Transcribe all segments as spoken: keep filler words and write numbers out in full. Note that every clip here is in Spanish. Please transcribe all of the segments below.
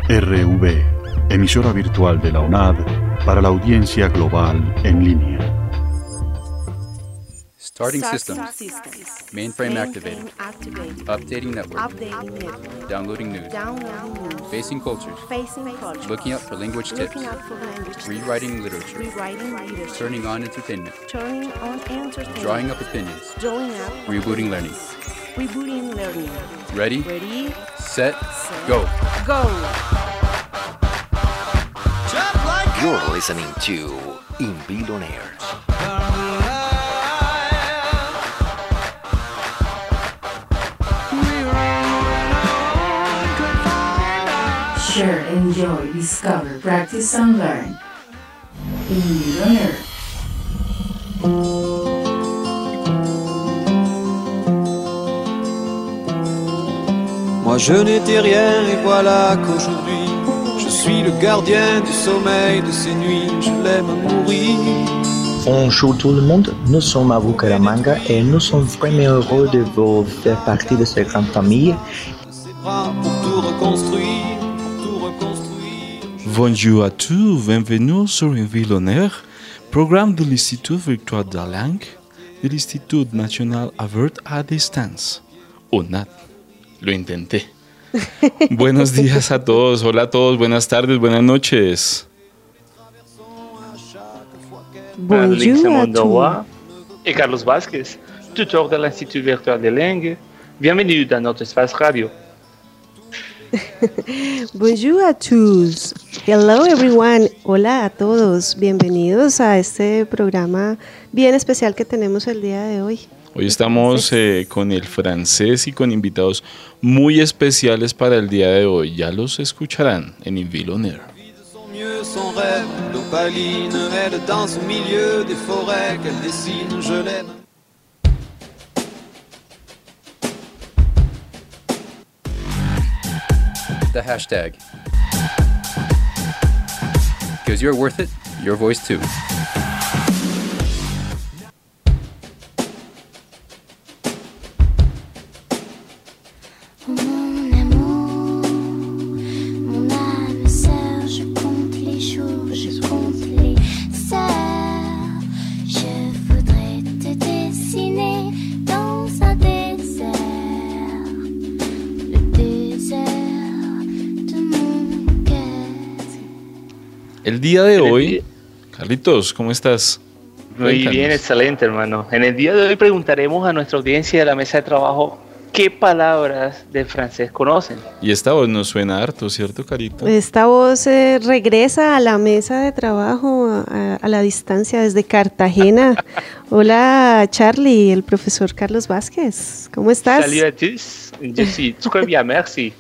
R V, emisora virtual de la UNAD para la audiencia global en línea. Starting Start systems. systems. Mainframe activated. activated. Updating network. Updating network. Downloading news. Downloading news. Facing cultures. Facing culture. Looking up for language tips. Looking out for language tips. Rewriting literature. Rewriting literature. Turning on entertainment. Turning on entertainment. Drawing up opinions. Drawing up. Rebooting learning. Rebooting learning. Ready? Ready. Set. Set. Go. Go. You're listening to Invilo on Air. Share, enjoy, discover, practice and learn. Invilo on Air. Moi je n'étais rien et voilà qu'aujourd'hui je suis le gardien du sommeil de ces nuits, je l'aime à mourir. Bonjour tout le monde, nous sommes à Bucaramanga et nous sommes vraiment heureux de vous faire partie de cette grande famille. Ses bras pour tout reconstruire, pour tout reconstruire. Bonjour à tous, bienvenue sur Invilo on Air, programme de l'Institut Virtual de la Langue de l'Institut National Ouvert à Distance, O N A D. Lo intenté. Buenos días a todos, hola a todos, buenas tardes, buenas noches. Bonjour à tous. Et Carlos Vázquez, tuteur de l'Institut Virtual de Langue. Bienvenue dans notre espace radio. Bonjour a tous. Hello everyone. Hola a todos. Bienvenidos a este programa bien especial que tenemos el día de hoy. Hoy estamos eh, con el francés y con invitados muy especiales para el día de hoy. Ya los escucharán en Invilo on Air. Mieux son rêve, l'opaline, elle danse au milieu des forêts qu'elle dessine, je l'aime. The hashtag. Because you're worth it, your voice too. El día de hoy, Carlitos, ¿cómo estás? Muy Cuéntanos. bien, excelente, hermano. En el día de hoy preguntaremos a nuestra audiencia de la mesa de trabajo qué palabras de francés conocen. Y esta voz nos suena harto, ¿cierto, Carito? Esta voz eh, regresa a la mesa de trabajo a, a la distancia desde Cartagena. Hola Charlie, el profesor Carlos Vázquez. ¿Cómo estás? Salut à tous, je suis très bien, merci.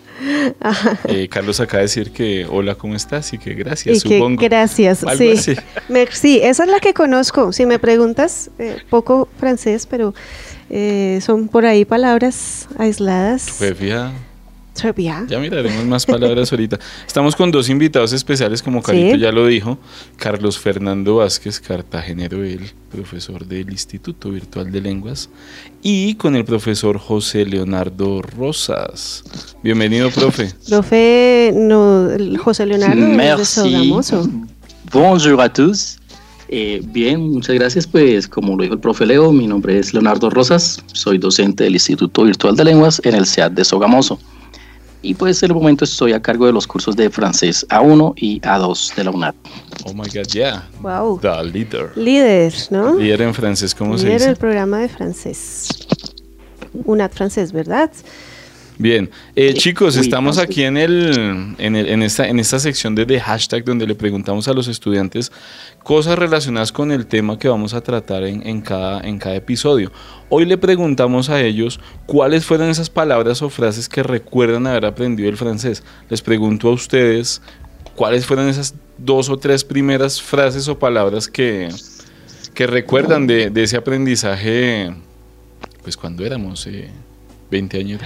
Eh, Carlos acaba de decir que hola, ¿cómo estás? Y que gracias, Y que supongo. gracias, Algo sí. así. Merci, esa es la que conozco. Si me preguntas, eh, poco francés, pero eh, son por ahí palabras aisladas. Pues ya, Très bien. ya miraremos más palabras ahorita. Estamos con dos invitados especiales, como Carito Sí. ya lo dijo. Carlos Fernando Vázquez, cartagenero, él, profesor del Instituto Virtual de Lenguas. Y con el profesor José Leonardo Rosas. Bienvenido, profe. Profe, no, el José Leonardo de Merci. Sogamoso. Bonjour a tous. Eh, bien, muchas gracias. Pues como lo dijo el profe Leo, mi nombre es Leonardo Rosas, soy docente del Instituto Virtual de Lenguas en el C E A D de Sogamoso. Y pues en el momento estoy a cargo de los cursos de francés A uno y A dos de la U N A D. Oh my God, yeah. Wow. The leader. Líder, ¿no? Líder en francés, ¿cómo se Líder dice? del programa de francés. U N A D francés, ¿verdad? Bien, eh, chicos, Uy, estamos no, aquí en el, en el en esta en esta sección de The Hashtag, donde le preguntamos a los estudiantes cosas relacionadas con el tema que vamos a tratar en, en cada en cada episodio. Hoy le preguntamos a ellos cuáles fueron esas palabras o frases que recuerdan haber aprendido el francés. Les pregunto a ustedes cuáles fueron esas dos o tres primeras frases o palabras que que recuerdan de, de ese aprendizaje, pues cuando éramos eh, veinte años.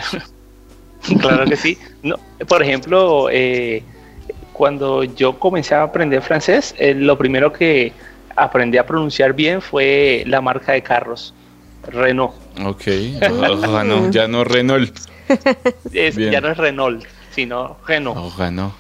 Claro que sí. No, por ejemplo, eh, cuando yo comencé a aprender francés, eh, lo primero que aprendí a pronunciar bien fue la marca de carros, Renault. Ok, oh, no, ya no Renault. Es, ya no es Renault, sino Renault. Oh, Renault.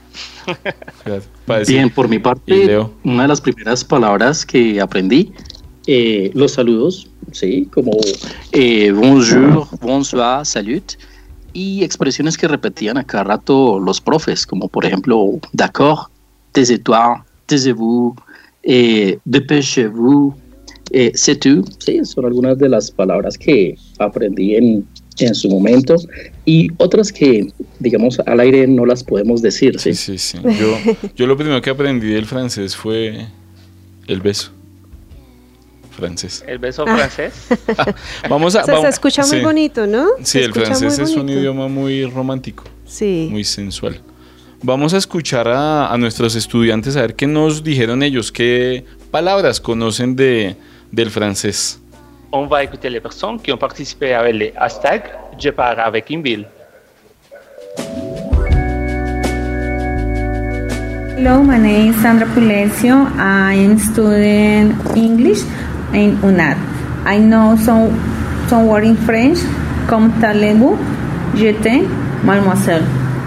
Bien, por mi parte, una de las primeras palabras que aprendí, eh, los saludos, sí, como eh, bonjour, bonsoir, salut, y expresiones que repetían a cada rato los profes, como por ejemplo, d'accord, taisez-toi, taisez-vous, eh, dépêchez-vous, eh, c'est tout, sí, son algunas de las palabras que aprendí en, en su momento, y otras que, digamos, al aire no las podemos decir, sí. Sí, sí, sí. Yo, yo lo primero que aprendí del francés fue el beso. Francés. ¿El beso francés? Vamos a, o sea, vamos, se escucha muy sí. bonito, ¿no? Sí, Se el francés es un idioma muy romántico, sí. muy sensual. Vamos a escuchar a, a nuestros estudiantes a ver qué nos dijeron ellos, qué palabras conocen de, del francés. On va écouter les personnes qui ont participé avec les hashtags Je pars avec Inbil. Hello, my name is Sandra Pulesio. I am studying English in U N A D. I know some some words in French, comme talez-vous, je t'aime, mademoiselle.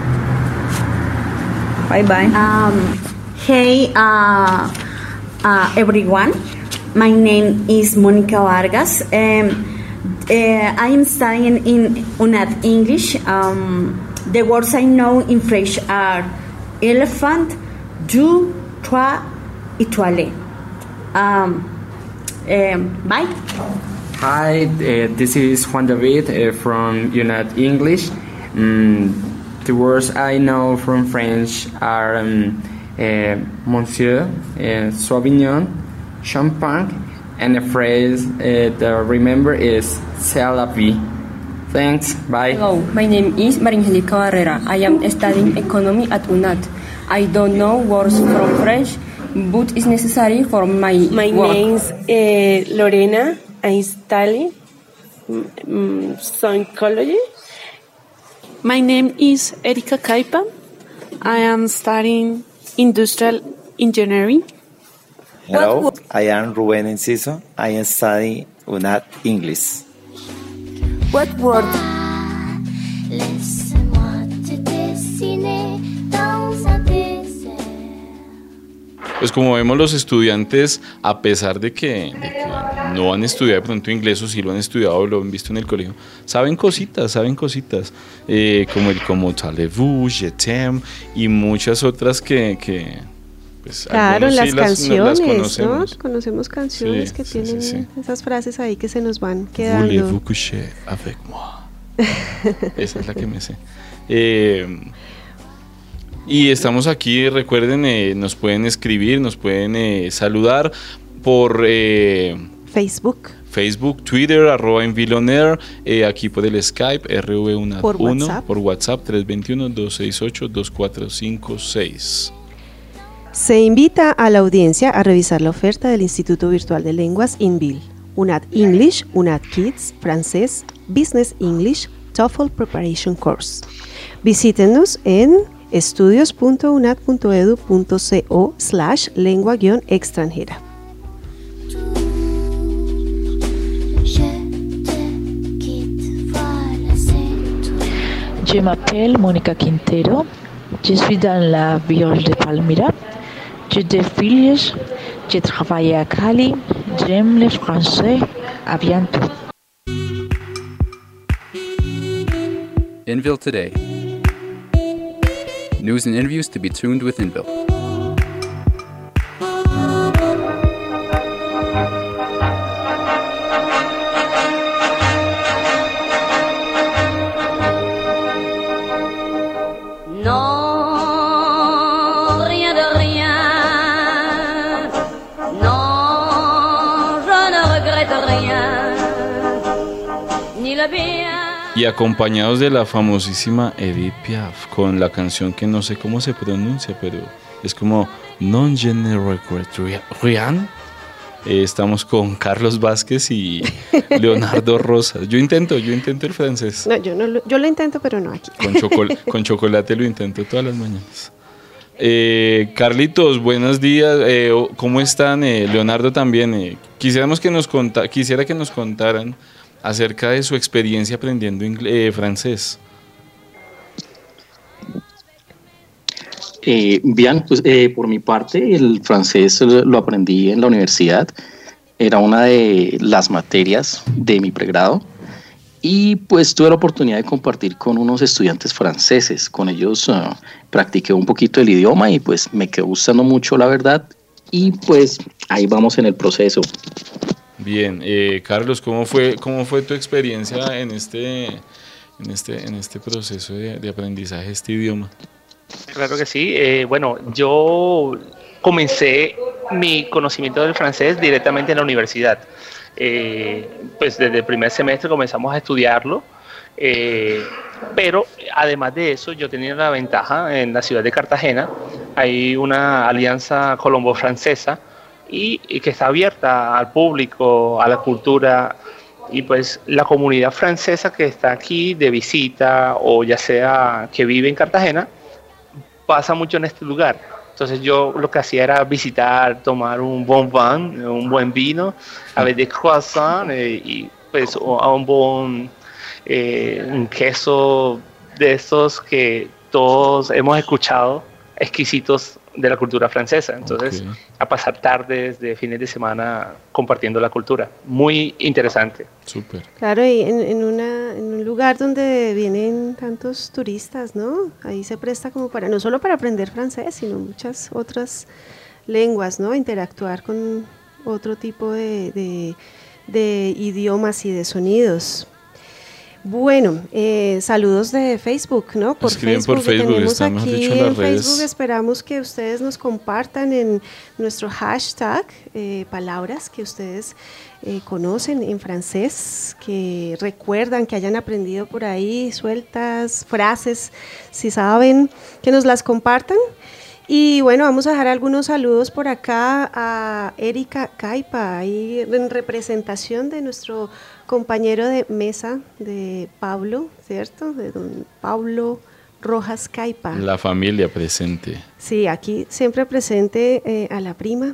Bye bye. Um, hey, uh, uh, everyone. My name is Monica Vargas. Um, uh, I am studying in U N A D English. Um, the words I know in French are elephant, deux, trois, étoile. Um, um, bye. Hi, uh, this is Juan David uh, from U N A D English. Um, the words I know from French are um, uh, Monsieur, uh, Sauvignon, Champagne, and the phrase uh, that I remember is C'est la vie. Thanks, bye. Hello, my name is Maringelica Barrera. I am studying economy at U N A D. I don't know words from French, but it's necessary for my My work. name is uh, Lorena. I study um, psychology. My name is Erika Kaipa. I am studying industrial engineering. Hello, I am Ruben Enciso. I am studying U N A D English. What word? Pues como vemos, los estudiantes, a pesar de que, de que no han estudiado de pronto inglés o sí lo han estudiado o lo han visto en el colegio, saben cositas, saben cositas, eh, como el como talez-vous, je t'aime y muchas otras que... que pues, claro, sí las las, canciones, las ¿no? conocemos. Conocemos canciones Sí, que sí, tienen sí, sí. esas frases ahí que se nos van quedando. Voulez-vous coucher avec moi? Esa es la que me sé. Eh, y estamos aquí, recuerden, eh, nos pueden escribir, nos pueden eh, saludar por eh, Facebook. Facebook, Twitter, arroba Envilonair, eh, aquí por el Skype, R V uno, Por WhatsApp. por WhatsApp, tres dos uno, dos seis ocho, dos cuatro cinco seis. Se invita a la audiencia a revisar la oferta del Instituto Virtual de Lenguas INVIL. U N A D English, U N A D Kids, Francés, Business English, TOEFL Preparation Course. Visítenos en estudios punto unad punto edu punto co slash lengua guión extranjera. Je m'appelle Monica Quintero. Je suis dans la ville de Palmyra. J'ai deux filles. Je travaille à Cali. J'aime le français. À bientôt. Inville Today. News and interviews to be tuned with Inville. Non, rien de rien. Non, je ne regrette rien. Ni le bien. Y acompañados de la famosísima Edith Piaf con la canción que no sé cómo se pronuncia, pero es como Non je ne regrette rien. Eh, estamos con Carlos Vázquez y Leonardo Rosas. Yo intento, yo intento el francés. No, yo, no lo, yo lo intento, pero no aquí. Con, chocol, con chocolate lo intento todas las mañanas. Eh, Carlitos, buenos días. Eh, ¿Cómo están? Eh, Leonardo también. Eh, quisiéramos que nos conta, quisiera que nos contaran acerca de su experiencia aprendiendo inglés, eh, francés. Eh, bien, pues eh, por mi parte el francés lo aprendí en la universidad, era una de las materias de mi pregrado y pues tuve la oportunidad de compartir con unos estudiantes franceses, con ellos uh, practiqué un poquito el idioma y pues me quedó gustando mucho la verdad y pues ahí vamos en el proceso. Bien, eh, Carlos, ¿cómo fue, cómo fue tu experiencia en este, en este, en este proceso de, de aprendizaje de este idioma? Claro que sí. Eh, bueno, yo comencé mi conocimiento del francés directamente en la universidad. Eh, pues desde el primer semestre comenzamos a estudiarlo, eh, pero además de eso yo tenía la ventaja en la ciudad de Cartagena, hay una alianza colombo-francesa y, y que está abierta al público, a la cultura, y pues la comunidad francesa que está aquí de visita o ya sea que vive en Cartagena, pasa mucho en este lugar. Entonces yo lo que hacía era visitar, tomar un bon vin, un buen vino, a ver de croissant eh, y pues a un buen eh, un queso de estos que todos hemos escuchado, exquisitos de la cultura francesa. Entonces, okay, a pasar tardes de fines de semana compartiendo la cultura. Muy interesante. Súper. Claro, y en, en, una, en un lugar donde vienen tantos turistas, ¿no? Ahí se presta como para, no solo para aprender francés, sino muchas otras lenguas, ¿no? Interactuar con otro tipo de, de, de idiomas y de sonidos. Bueno, eh, saludos de Facebook, ¿no? Por Escriben Facebook, por Facebook, tenemos está, mejor aquí dicho, en en las redes. Facebook, esperamos que ustedes nos compartan en nuestro hashtag eh, palabras que ustedes eh, conocen en francés, que recuerdan, que hayan aprendido por ahí, sueltas, frases, si saben, que nos las compartan. Y bueno, vamos a dejar algunos saludos por acá a Erika Caipa, ahí en representación de nuestro compañero de mesa, de Pablo, ¿cierto? De don Pablo Rojas Caipa. La familia presente. Sí, aquí siempre presente eh, a la prima.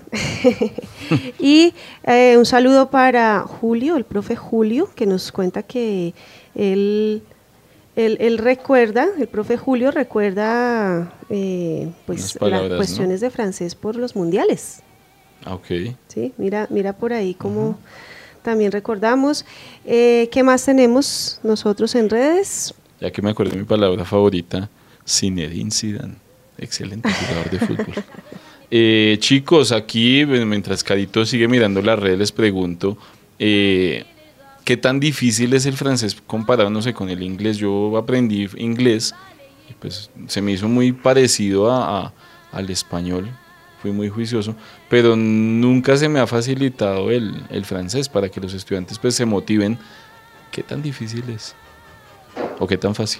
Y eh, un saludo para Julio, el profe Julio, que nos cuenta que él... Él, él recuerda, el profe Julio recuerda eh, pues palabras, las cuestiones, ¿no?, de francés por los mundiales. Ah, ok. Sí, mira, mira por ahí cómo uh-huh. también recordamos. Eh, ¿Qué más tenemos nosotros en redes? Ya que me acuerdo de mi palabra favorita, Zinedine Zidane, excelente jugador de fútbol. Eh, chicos, aquí mientras Carito sigue mirando las redes les pregunto, eh, ¿qué tan difícil es el francés comparado, no sé, con el inglés? Yo aprendí inglés y pues se me hizo muy parecido a, a, al español, fui muy juicioso, pero nunca se me ha facilitado el, el francés para que los estudiantes pues se motiven. ¿Qué tan difícil es? ¿O qué tan fácil?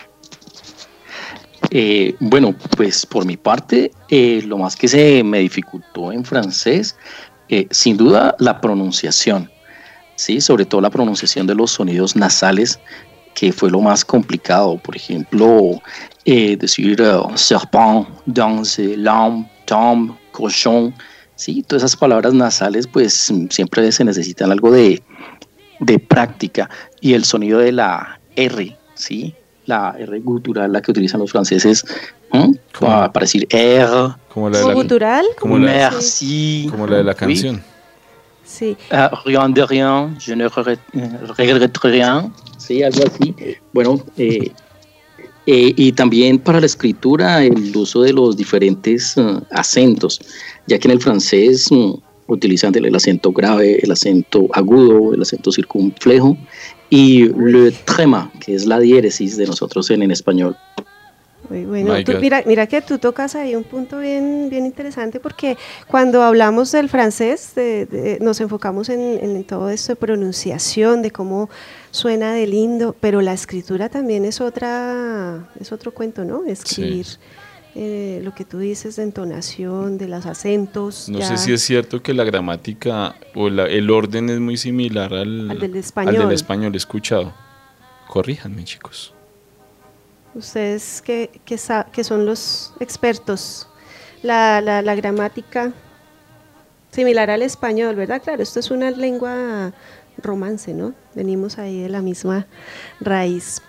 Eh, bueno, pues por mi parte, eh, lo más que se me dificultó en francés, eh, sin duda la pronunciación. Sí, sobre todo la pronunciación de los sonidos nasales, que fue lo más complicado. Por ejemplo, eh, decir uh, serpent, danse, lampe, tombe, cochon. Sí, todas esas palabras nasales, pues siempre se necesitan algo de, de práctica. Y el sonido de la R, sí, la R gutural, la que utilizan los franceses, ¿eh? para, para decir R. Como la de la, gutural, como la, merci, como la de la canción. Oui. Sí. Uh, rien de rien, je ne regrette rien, sí, algo así. Bueno, eh, eh, y también para la escritura el uso de los diferentes uh, acentos, ya que en el francés uh, utilizan el, el acento grave, el acento agudo, el acento circunflejo y le tréma, que es la diéresis de nosotros en, en español. Muy bueno, tú, mira, mira que tú tocas ahí un punto bien, bien interesante, porque cuando hablamos del francés de, de, nos enfocamos en, en todo esto de pronunciación, de cómo suena de lindo, pero la escritura también es otra, es otro cuento, ¿no? Escribir sí. eh, lo que tú dices de entonación, de los acentos. No ya. sé si es cierto que la gramática o la, el orden es muy similar al, al del español. Al del español, he escuchado. Corríjanme, chicos. Ustedes que, que, que son los expertos, la, la, la gramática similar al español, ¿verdad? Claro, esto es una lengua romance, ¿no? Venimos ahí de la misma raíz.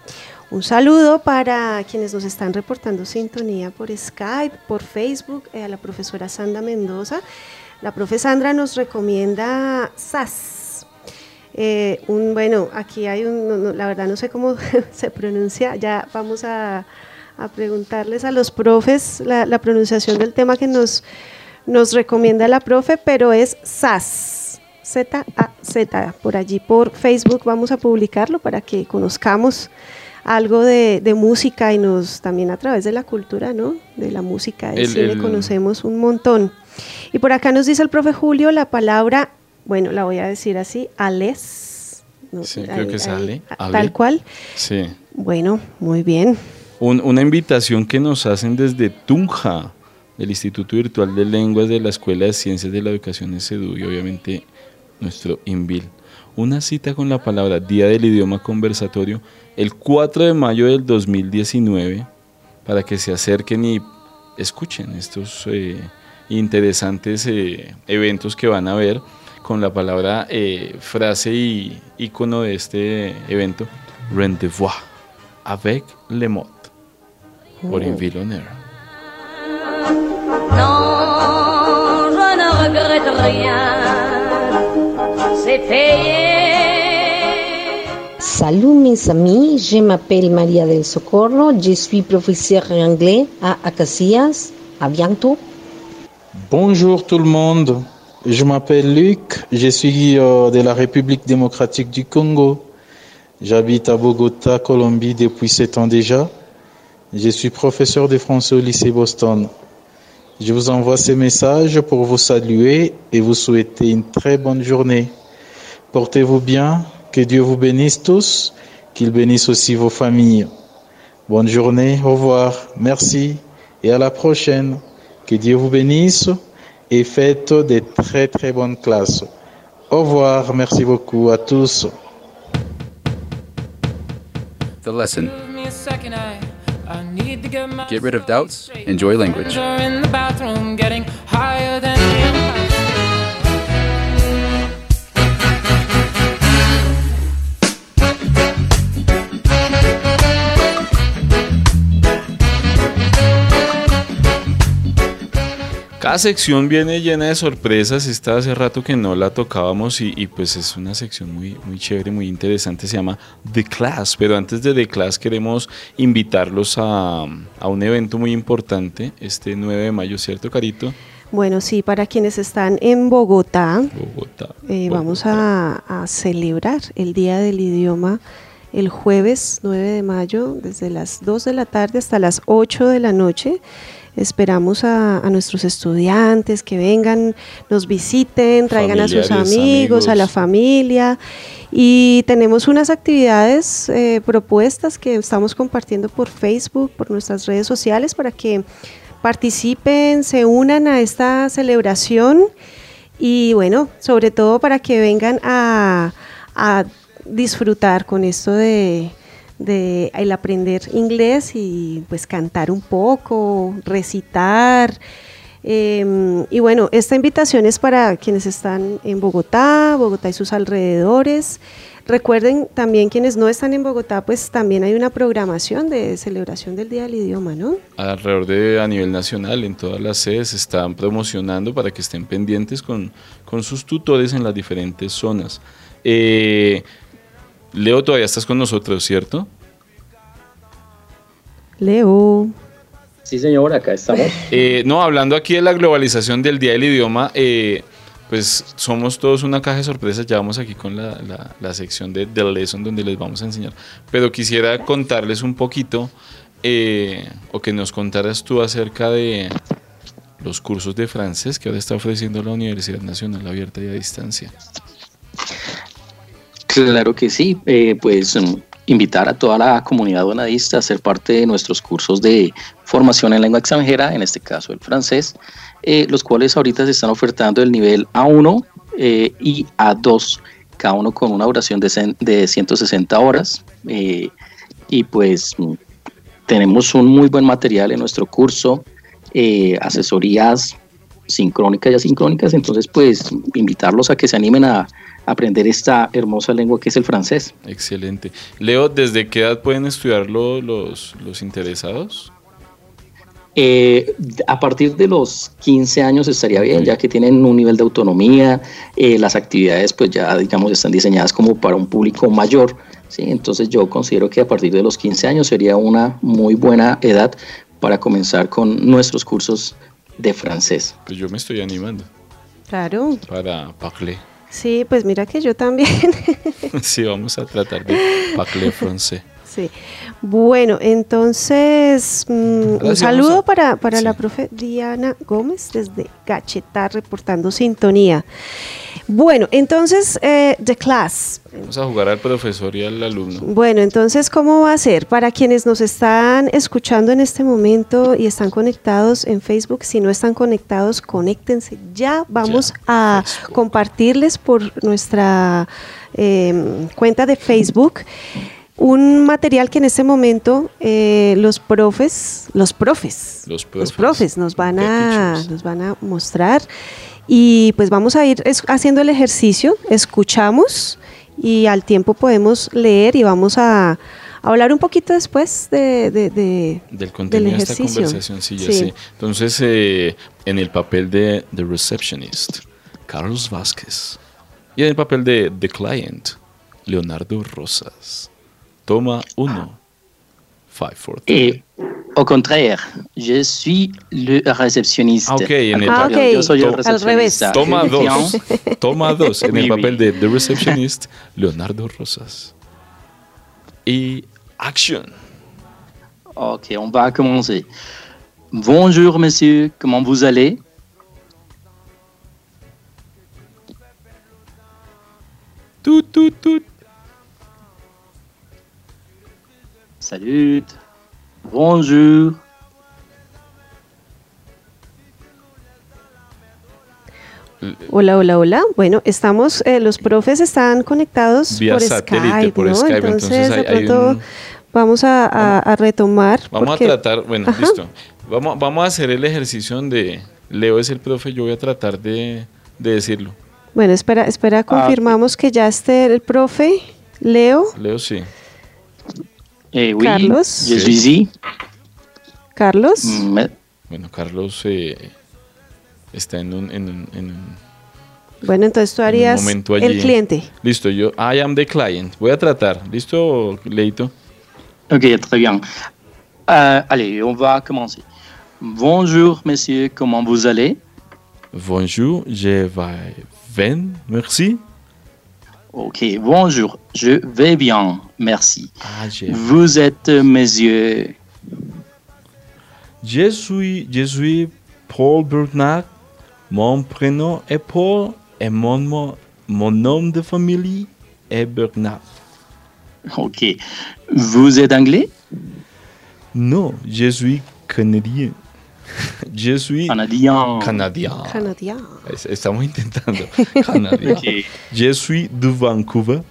Un saludo para quienes nos están reportando sintonía por Skype, por Facebook, eh, a la profesora Sandra Mendoza. La profe Sandra nos recomienda S A S. Eh, un, bueno, aquí hay un, no, no, la verdad no sé cómo se pronuncia, ya vamos a, a preguntarles a los profes la, la pronunciación del tema que nos, nos recomienda la profe, pero es S A S, Z A Z, por allí por Facebook vamos a publicarlo para que conozcamos algo de, de música y nos también a través de la cultura, ¿no? De la música, del el, cine, el... conocemos un montón. Y por acá nos dice el profe Julio la palabra, bueno, la voy a decir así, ales. No, sí, creo que es ale, ale. Tal cual. Sí. Bueno, muy bien. Un, una invitación que nos hacen desde Tunja, del Instituto Virtual de Lenguas de la Escuela de Ciencias de la Educación ESEDU y obviamente nuestro INVIL. Una cita con la palabra Día del Idioma Conversatorio el cuatro de mayo del dos mil diecinueve para que se acerquen y escuchen estos eh, interesantes eh, eventos que van a ver con la palabra eh, frase y icono de este evento, Rendez-vous avec le mot, por INVIL On Air. Non, je ne regrette rien, c'est payé. Salut mes amis, je m'appelle Maria del Socorro, je suis professeure anglais à Acacias. À bientôt. Bonjour tout le monde, je m'appelle Luc, je suis euh, de la République démocratique du Congo. J'habite à Bogota, Colombie depuis sept ans déjà. Je suis professeur de français au lycée Boston. Je vous envoie ces messages pour vous saluer et vous souhaiter une très bonne journée. Portez-vous bien, que Dieu vous bénisse tous, qu'il bénisse aussi vos familles. Bonne journée, au revoir, merci et à la prochaine. Que Dieu vous bénisse et faites de très très bonnes classes. Au revoir, merci beaucoup à tous. The lesson. Get rid of doubts, enjoy language. Cada sección viene llena de sorpresas, esta hace rato que no la tocábamos y, y pues es una sección muy, muy chévere, muy interesante, se llama The Class, pero antes de The Class queremos invitarlos a, a un evento muy importante este nueve de mayo, ¿cierto, Carito? Bueno, sí, para quienes están en Bogotá, Bogotá, eh, Bogotá. vamos a, a celebrar el Día del Idioma el jueves nueve de mayo desde las dos de la tarde hasta las ocho de la noche. Esperamos a, a nuestros estudiantes que vengan, nos visiten, traigan a sus amigos, amigos, a la familia, y tenemos unas actividades eh, propuestas que estamos compartiendo por Facebook, por nuestras redes sociales, para que participen, se unan a esta celebración y bueno, sobre todo para que vengan a, a disfrutar con esto de... de el aprender inglés y pues cantar un poco, recitar, eh, y bueno, esta invitación es para quienes están en Bogotá, Bogotá y sus alrededores. Recuerden también quienes no están en Bogotá, pues también hay una programación de celebración del Día del Idioma, ¿no? Alrededor de a nivel nacional, en todas las sedes se están promocionando para que estén pendientes con, con sus tutores en las diferentes zonas. Eh, Leo, todavía estás con nosotros, ¿cierto? Leo. Sí, señor, acá estamos. Eh, no, hablando aquí de la globalización del Día del Idioma, eh, pues somos todos una caja de sorpresas, ya vamos aquí con la, la, la sección de The Lesson donde les vamos a enseñar, pero quisiera contarles un poquito, eh, o que nos contaras tú acerca de los cursos de francés que ahora está ofreciendo la Universidad Nacional Abierta y a Distancia. Claro que sí, eh, pues um, invitar a toda la comunidad donadista a ser parte de nuestros cursos de formación en lengua extranjera, en este caso el francés, eh, los cuales ahorita se están ofertando el nivel A uno eh, y A dos, cada uno con una duración de, de ciento sesenta horas, eh, y pues tenemos un muy buen material en nuestro curso, eh, asesorías sincrónicas y asincrónicas, entonces pues invitarlos a que se animen a aprender esta hermosa lengua que es el francés. Excelente. Leo, ¿desde qué edad pueden estudiarlo los, los interesados? Eh, a partir de los quince años estaría bien, ya que tienen un nivel de autonomía, eh, las actividades pues ya digamos están diseñadas como para un público mayor, ¿sí? Entonces yo considero que a partir de los quince años sería una muy buena edad para comenzar con nuestros cursos de francés. Pues yo me estoy animando. Claro. Para parler. Sí, pues mira que yo también. Sí, vamos a tratar de parler francés. Sí. Bueno, entonces mmm, un saludo a... para, para sí. la profe Diana Gómez desde Gachetá reportando sintonía. Bueno, entonces, eh, the class. Vamos a jugar al profesor y al alumno. Bueno, entonces, ¿cómo va a ser? Para quienes nos están escuchando en este momento y están conectados en Facebook, si no están conectados, conéctense. Ya vamos ya, a Facebook. compartirles por nuestra eh, cuenta de Facebook un material que en este momento eh, los profes, los profes, los profes, los profes nos van a, nos van a mostrar. Y pues vamos a ir haciendo el ejercicio, escuchamos y al tiempo podemos leer y vamos a, a hablar un poquito después de, de, de, del contenido de esta conversación. Sí, ya sí. Sé. Entonces, eh, en el papel de The Receptionist, Carlos Vázquez, y en el papel de The Client, Leonardo Rosas. Toma uno. Five, four, three. Au contraire, je suis le réceptionniste. Ok, en el ah, papel. Okay. Yo soy el recepcionista. Toma dos. Toma dos. En el papel de The Receptionist, Leonardo Rosas. Et action. Ok, on va commencer. Bonjour, monsieur. Comment vous allez? Tout, tout, tout. Salut. Bonjour. Hola, hola, hola. Bueno, estamos, eh, los profes están conectados vía por satélite, Skype, por ¿no? Skype. Entonces, Entonces hay, de pronto hay un... vamos a, a, a retomar. Vamos porque... a tratar, bueno, Ajá. listo. Vamos, vamos a hacer el ejercicio donde Leo es el profe, yo voy a tratar de, de decirlo. Bueno, espera, espera, confirmamos ah. que ya esté el profe, Leo. Leo, sí. Eh, oui, Carlos. Je suis ici. Carlos. Mm, bueno, Carlos eh, está en un, en, un, en un... Bueno, entonces tú harías el cliente. Listo, yo, I am the client. Voy a tratar. ¿Listo, Leito? Ok, très bien. Uh, allez, on va commencer. Bonjour, monsieur, comment vous allez? Bonjour, je vais bien, merci. Ok, bonjour, je vais bien, merci. Ah, je... Vous êtes monsieur? Je suis, je suis Paul Bernard. Mon prénom est Paul et mon, mon nom de famille est Bernard. Ok. Vous êtes anglais? Non, je suis canadien. Je suis canadien. Canadien. Canadien. Estamos intentando. Canadien. Okay. Je suis de Vancouver.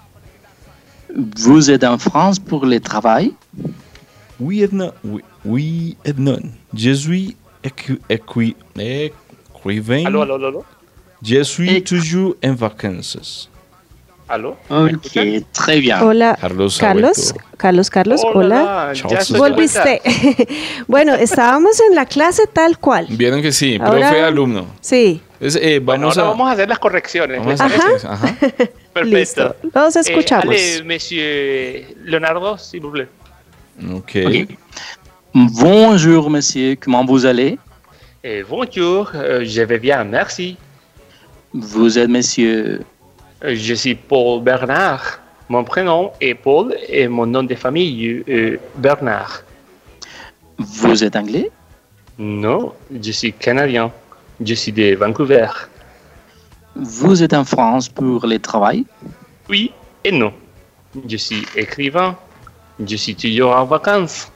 Vous êtes en France pour le travail? Oui et non. Oui, oui et non. Je suis écri, écri, écrivain. Allô, allô, allô. Je suis et... toujours en vacances. ¿Aló? Ok, très bien. Hola, Carlos, Carlos, Carlos, Carlos, hola. hola. Volviste. Bueno, estábamos en la clase tal cual. Vieron que sí, ahora, profe, alumno. Sí. Entonces, eh, vamos, bueno, a... vamos a hacer las correcciones. Vamos a hacer Ajá. Ajá. Perfecto. Listo. Los escuchamos. Eh, allez, monsieur Leonardo, s'il vous plaît. Ok. okay. Bonjour, monsieur, comment vous allez? Eh, bonjour, euh, je vais bien, merci. Vous êtes monsieur? Je suis Paul Bernard. Mon prénom est Paul et mon nom de famille est Bernard. Vous êtes anglais? Non, je suis canadien. Je suis de Vancouver. Vous êtes en France pour le travail? Oui et non. Je suis écrivain. Je suis toujours en vacances.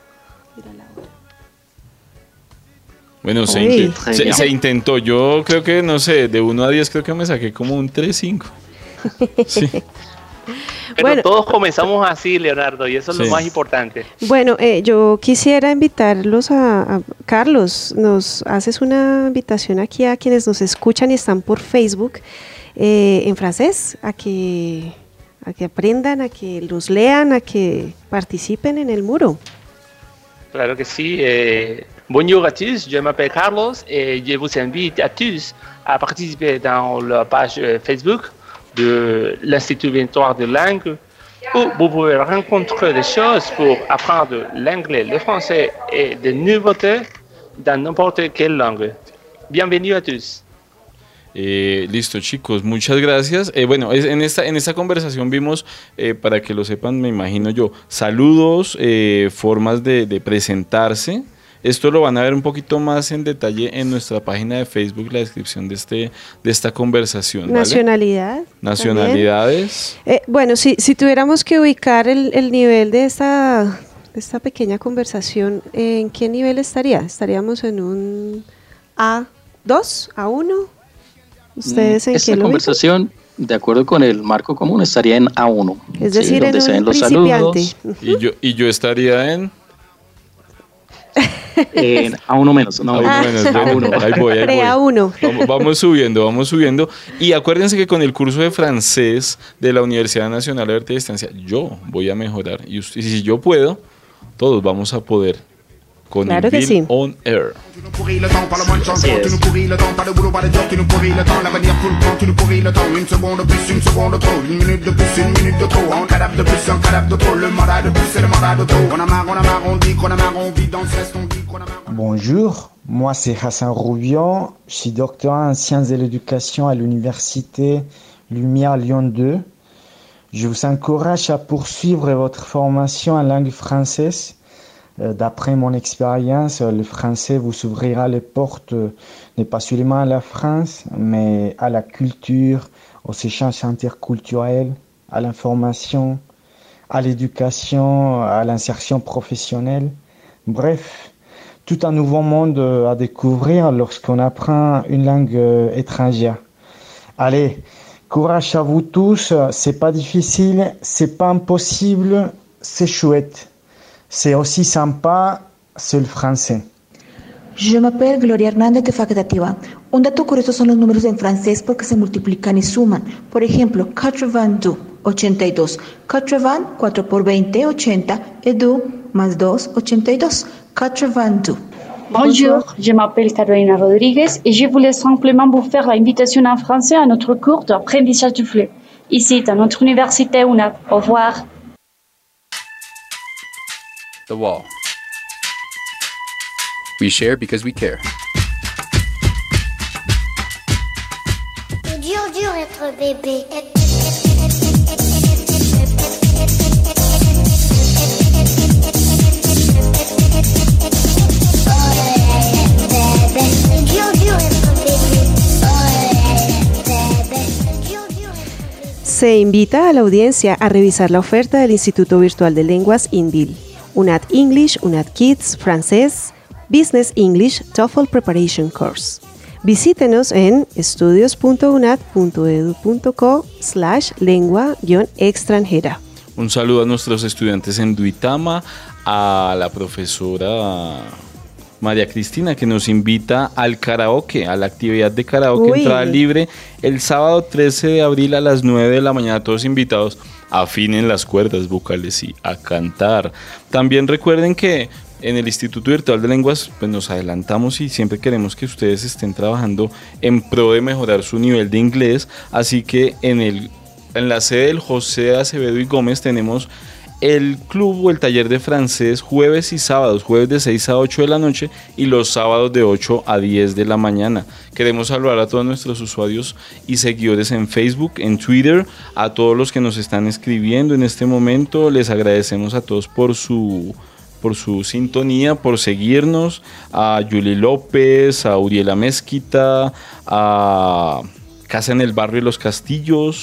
Bueno, se, Uy, int se, se intentó. Yo creo que, no sé, de uno a diez creo que me saqué como un tres cinco. Sí. Pero bueno, todos comenzamos así, Leonardo, y eso es sí. lo más importante. Bueno, eh, yo quisiera invitarlos a, a... Carlos, nos haces una invitación aquí a quienes nos escuchan y están por Facebook. eh, en francés, a que, a que aprendan, a que los lean, a que participen en el muro. Claro que sí. Eh, bonjour à tous, je m'appelle Carlos et je vous invite à tous à participer dans la page Facebook de l'Institut virtual de langue où vous pouvez rencontrer des choses pour apprendre l'anglais, le français et des nouveautés dans n'importe quelle langue. Bienvenue à tous. Eh, listo, chicos, muchas gracias. Eh, bueno, es, en, esta, en esta conversación vimos, eh, para que lo sepan, me imagino yo, saludos, eh, formas de, de presentarse. Esto lo van a ver un poquito más en detalle en nuestra página de Facebook, la descripción de, este, de esta conversación. ¿vale? Nacionalidad. Nacionalidades. Eh, bueno, si, si tuviéramos que ubicar el, el nivel de esta, de esta pequeña conversación, ¿en qué nivel estaría? ¿Estaríamos en un A dos, A uno? ¿Ustedes en Esta qué lo conversación, ubican? De acuerdo con el marco común, estaría en A uno. Es decir, sí, en donde se un ven los principiante. saludos. Y yo, y yo estaría en... En A uno menos. No, A uno menos, A uno. Ahí voy, ahí voy. A uno. Vamos, vamos subiendo, vamos subiendo. Y acuérdense que con el curso de francés de la Universidad Nacional de Arte y Distancia, yo voy a mejorar. Y, usted, y si yo puedo, todos vamos a poder. Con Claro que Invil sí. On Air. Así es. Bonjour, moi c'est Hassan Roubian, je suis doctorant en sciences de l'éducation à l'université Lumière Lyon deux. Je vous encourage à poursuivre votre formation en langue française. D'après mon expérience, le français vous ouvrira les portes non pas seulement à la France, mais à la culture, aux échanges interculturels, à l'information, à l'éducation, à l'insertion professionnelle. Bref, tout un nouveau monde à découvrir lorsqu'on apprend une langue étrangère. Allez, courage à vous tous, c'est pas difficile, c'est pas impossible, c'est chouette. C'est aussi sympa, c'est le français. Je m'appelle Gloria Hernández de Facultativa. Un dato curioso son los números en francés porque se multiplican y suman. Por ejemplo, quatre-vingt-deux, ochenta y dos. quatre-vingts, cuatro por veinte, ochenta. Et deux, más dos, ochenta y dos. quatre-vingt-deux. Bonjour, je m'appelle Carolina Rodriguez et je voulais simplement vous faire l'invitation en français à notre cours d'apprentissage du flux. Ici, dans notre université U N A T. Au revoir. The Wall. We share because we care. C'est dur, dur être bébé. Se invita a la audiencia a revisar la oferta del Instituto Virtual de Lenguas INVIL. U N A T English, U N A T Kids, Francés, Business English, TOEFL Preparation Course. Visítenos en estudios punto unat punto edu punto co slash lengua guión extranjera. Un saludo a nuestros estudiantes en Duitama, a la profesora María Cristina, que nos invita al karaoke, a la actividad de karaoke, Uy. entrada libre, el sábado trece de abril a las nueve de la mañana, todos invitados. Afinen las cuerdas vocales y a cantar. También recuerden que en el Instituto Virtual de Lenguas pues nos adelantamos y siempre queremos que ustedes estén trabajando en pro de mejorar su nivel de inglés. Así que en, el, en la sede del José Acevedo y Gómez tenemos el club o el taller de francés jueves y sábados, jueves de seis a ocho de la noche y los sábados de ocho a diez de la mañana. Queremos saludar a todos nuestros usuarios y seguidores en Facebook, en Twitter, a todos los que nos están escribiendo en este momento. Les agradecemos a todos por su, por su sintonía, por seguirnos, a Yuli López, a Uriela Mezquita, a Casa en el Barrio y los Castillos,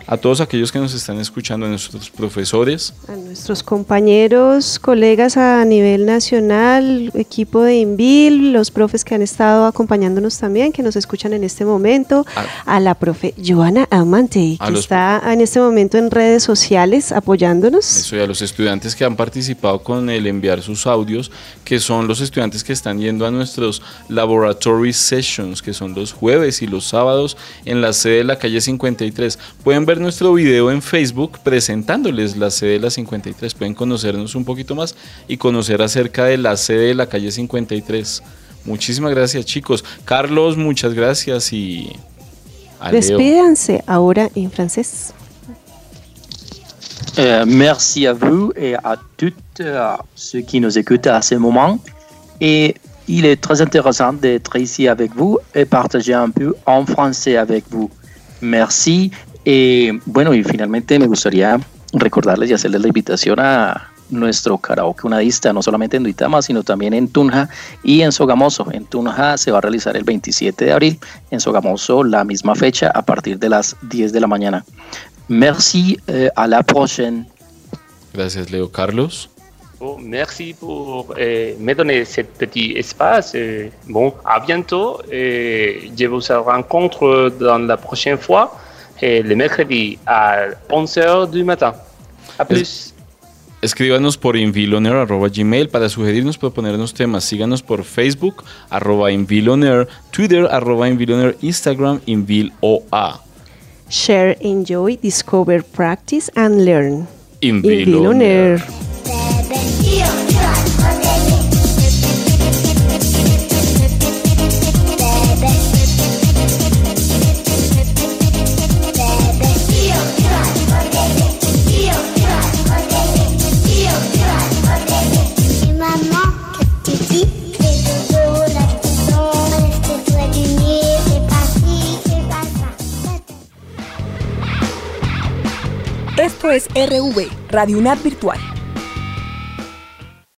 a todos aquellos que nos están escuchando, a nuestros profesores, a nuestros compañeros, colegas a nivel nacional, equipo de INVIL, los profes que han estado acompañándonos también, que nos escuchan en este momento, a, a la profe Joana Amante, que está en este momento en redes sociales apoyándonos. Eso, y a los estudiantes que han participado con el enviar sus audios, que son los estudiantes que están yendo a nuestros laboratory sessions, que son los jueves y los sábados en la sede de la calle cincuenta y tres. Pueden ver nuestro video en Facebook presentándoles la sede de la cincuenta y tres, pueden conocernos un poquito más y conocer acerca de la sede de la calle cincuenta y tres. Muchísimas gracias, chicos. Carlos, muchas gracias y a Leo. Despídanse ahora en francés. Euh, merci à vous et à toutes euh, ceux qui nous écoutent à ce moment. Et il est très intéressant d'être ici avec vous et partager un peu en français avec vous. Merci. Y bueno, y finalmente me gustaría recordarles y hacerles la invitación a nuestro karaoke unadista, no solamente en Duitama, sino también en Tunja y en Sogamoso. En Tunja se va a realizar el veintisiete de abril, en Sogamoso la misma fecha a partir de las diez de la mañana. Merci, euh, à la prochaine. Gracias, Leo. Carlos. Oh, merci pour euh, me donner ce petit espace. Euh, bon, à bientôt. Euh, je vous rencontre dans la prochaine fois, euh, le mercredi à once heures du matin. A plus. Es Escríbanos por invilonair arroba gmail para sugerirnos, proponernos temas. Síganos por Facebook, arroba invilonair, Twitter, arroba invilonair, Instagram, inviloa. Share, enjoy, discover, practice, and learn. Invilonair. Esto es R V, Radio UNAD Virtual.